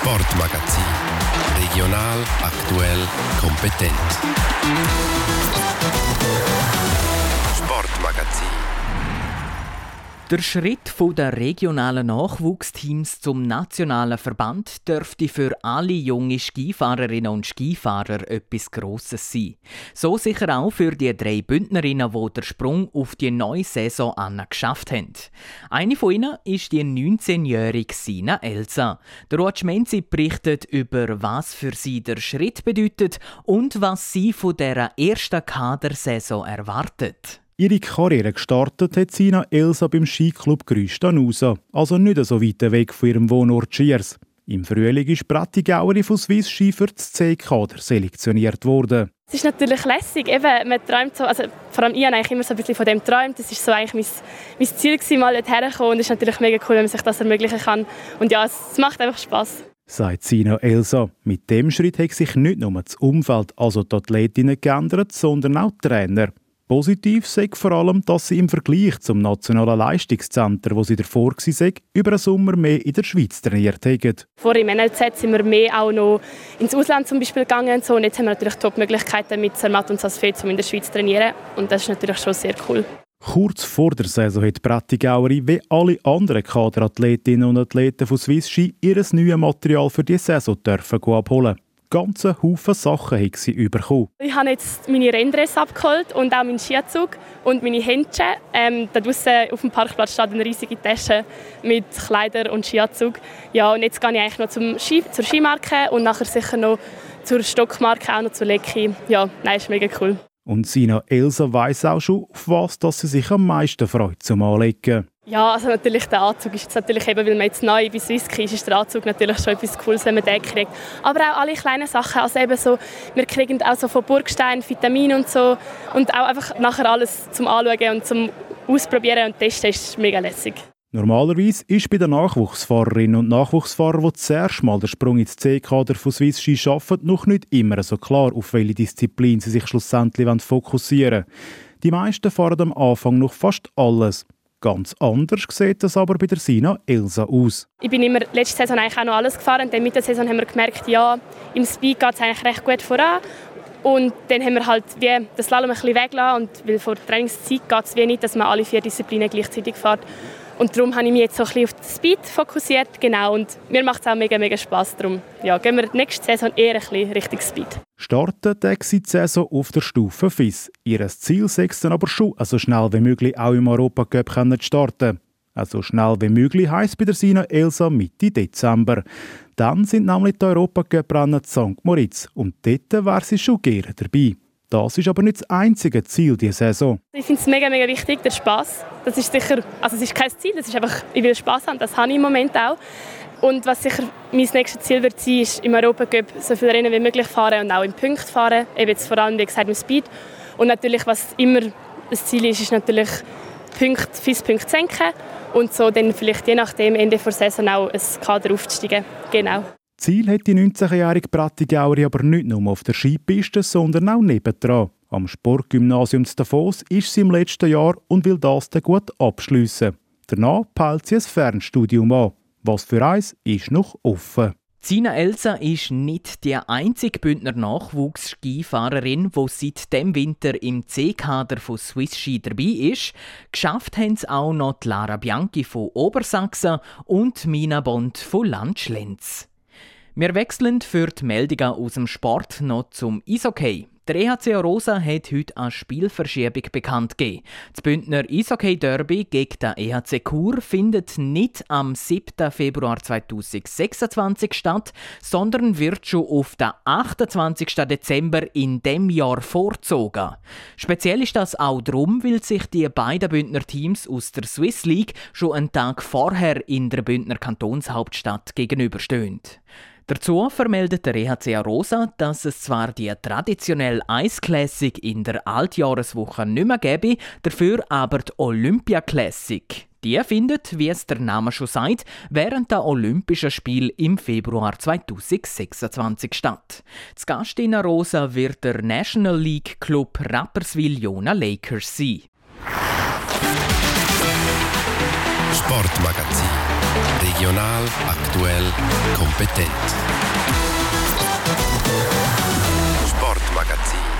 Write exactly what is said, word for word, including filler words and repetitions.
Sportmagazin. Regional, aktuell, kompetent. Sportmagazin. Der Schritt der regionalen Nachwuchsteams zum nationalen Verband dürfte für alle junge Skifahrerinnen und Skifahrer etwas Grosses sein. So sicher auch für die drei Bündnerinnen, die den Sprung auf die neue Saison geschafft haben. Eine von ihnen ist die neunzehnjährige Sina Elsa. Der Roach Menzi berichtet über, was für sie der Schritt bedeutet und was sie von dieser ersten Kadersaison erwartet. Ihre Karriere gestartet hat Sina Elsa beim Skiclub Grüstanusa, also nicht so weit weg von ihrem Wohnort Schiers. Im Frühling ist Prättigauerin von Swiss Ski für das C-Kader selektioniert worden. Es ist natürlich lässig, eben, man träumt so, also vor allem ich habe eigentlich immer so ein bisschen von dem geträumt. Das war so eigentlich mein, mein Ziel gewesen, mal dorthin zu kommen, und es ist natürlich mega cool, wenn man sich das ermöglichen kann. Und ja, es macht einfach Spass. Sagt Sina Elsa. Mit dem Schritt hat sich nicht nur das Umfeld, also die Athletinnen, geändert, sondern auch die Trainer. Positiv sei vor allem, dass sie im Vergleich zum nationalen Leistungszentrum, wo sie davor war, über den Sommer mehr in der Schweiz trainiert haben. Vor im N L Z sind wir mehr auch noch ins Ausland zum Beispiel gegangen. Und, so. und jetzt haben wir natürlich Top-Möglichkeiten mit Zermatt und Sasfet, um in der Schweiz zu trainieren. Und das ist natürlich schon sehr cool. Kurz vor der Saison hat Prättigauerin wie alle anderen Kaderathletinnen und Athleten von Swiss Ski ihr neues Material für die Saison dürfen abholen. Ganze Haufen Sachen hat sie bekommen. Ich habe jetzt meine Renndresse abgeholt und auch meinen Skianzug und meine Händchen. Ähm, da draussen auf dem Parkplatz steht eine riesige Tasche mit Kleidern und Skianzug. Ja, und jetzt gehe ich eigentlich noch zum Ski, zur Skimarke und nachher sicher noch zur Stockmarke, auch noch zur Lecki. Ja, nein, ist mega cool. Und Sina Elsa weiss auch schon, auf was dass sie sich am meisten freut zum Anlegen. Ja, also natürlich der Anzug ist jetzt natürlich eben, weil man jetzt neu bei Swissski ist, ist der Anzug natürlich schon etwas Cooles, wenn man den kriegt. Aber auch alle kleinen Sachen, also eben so, wir kriegen auch so von Burgstein Vitamine und so und auch einfach nachher alles zum Anschauen und zum Ausprobieren und Testen ist mega lässig. Normalerweise ist bei den Nachwuchsfahrerinnen und Nachwuchsfahrern, die zuerst mal den Sprung ins C-Kader von Swiss Ski schaffen, noch nicht immer so klar, auf welche Disziplin sie sich schlussendlich fokussieren wollen. Die meisten fahren am Anfang noch fast alles. Ganz anders sieht das aber bei der Sina Elsa aus. Ich bin immer letzte Saison eigentlich auch noch alles gefahren. Dann mit der Saison haben wir gemerkt, ja, im Speed geht es eigentlich recht gut voran. Und dann haben wir halt wie das Slalom ein bisschen weggelassen. Und weil vor der Trainingszeit geht es wie nicht, dass man alle vier Disziplinen gleichzeitig fährt. Und darum habe ich mich jetzt so ein bisschen auf den Speed fokussiert. Genau. Und mir macht es auch mega, mega Spass. Darum ja, gehen wir nächste Saison eher ein bisschen Richtung Speed. Startet die Saison auf der Stufe F I S. Ihr Ziel sechs dann aber schon, so schnell wie möglich auch im Europacup zu starten. Also schnell wie möglich heisst bei der Sina Elsa Mitte Dezember. Dann sind nämlich die Europacup-Rennen in Sankt Moritz. Und dort wäre sie schon gerne dabei. Das ist aber nicht das einzige Ziel dieser Saison. Ich finde es mega, mega wichtig, der Spass. Das ist sicher, also es ist kein Ziel, das ist einfach, ich will Spass haben, das habe ich im Moment auch. Und was sicher mein nächstes Ziel wird sein, ist im Europacup so viele Rennen wie möglich fahren und auch im Punkt fahren. Eben jetzt vor allem, wie gesagt, im Speed. Und natürlich, was immer das Ziel ist, ist natürlich Punkt, F I S-Punkte zu senken und so dann vielleicht je nachdem Ende der Saison auch ein Kader aufzusteigen. Genau. Ziel hat die neunzehnjährige Prättigauerin aber nicht nur auf der Skipiste, sondern auch nebendran. Am Sportgymnasium zu Davos ist sie im letzten Jahr und will das dann gut abschliessen. Danach peilt sie ein Fernstudium an. Was für eins ist noch offen. Sina Elsa ist nicht die einzige Bündner Nachwuchs-Skifahrerin, die seit dem Winter im C-Kader von Swiss Ski dabei ist. Geschafft haben es auch noch die Lara Bianchi von Obersachsen und Mina Bond von Landschlenz. Wir wechseln für die Meldungen aus dem Sport noch zum Eishockey. Der E H C Arosa hat heute eine Spielverschiebung bekannt gegeben. Das Bündner Eishockey-Derby gegen den E H C Chur findet nicht am siebten Februar zweitausendsechsundzwanzig statt, sondern wird schon auf den achtundzwanzigsten Dezember in diesem Jahr vorgezogen. Speziell ist das auch darum, weil sich die beiden Bündner Teams aus der Swiss League schon einen Tag vorher in der Bündner Kantonshauptstadt gegenüberstehen. Dazu vermeldet der E H C Arosa, dass es zwar die traditionelle Ice Classic in der Altjahreswoche nicht mehr gäbe, dafür aber die Olympia Classic. Die findet, wie es der Name schon sagt, während der Olympischen Spiele im Februar zweitausendsechsundzwanzig statt. Zu Gast in Arosa wird der National League Club Rapperswil-Jona Lakers sein. Sportmagazin. Regional, aktuell, kompetent. Sportmagazin.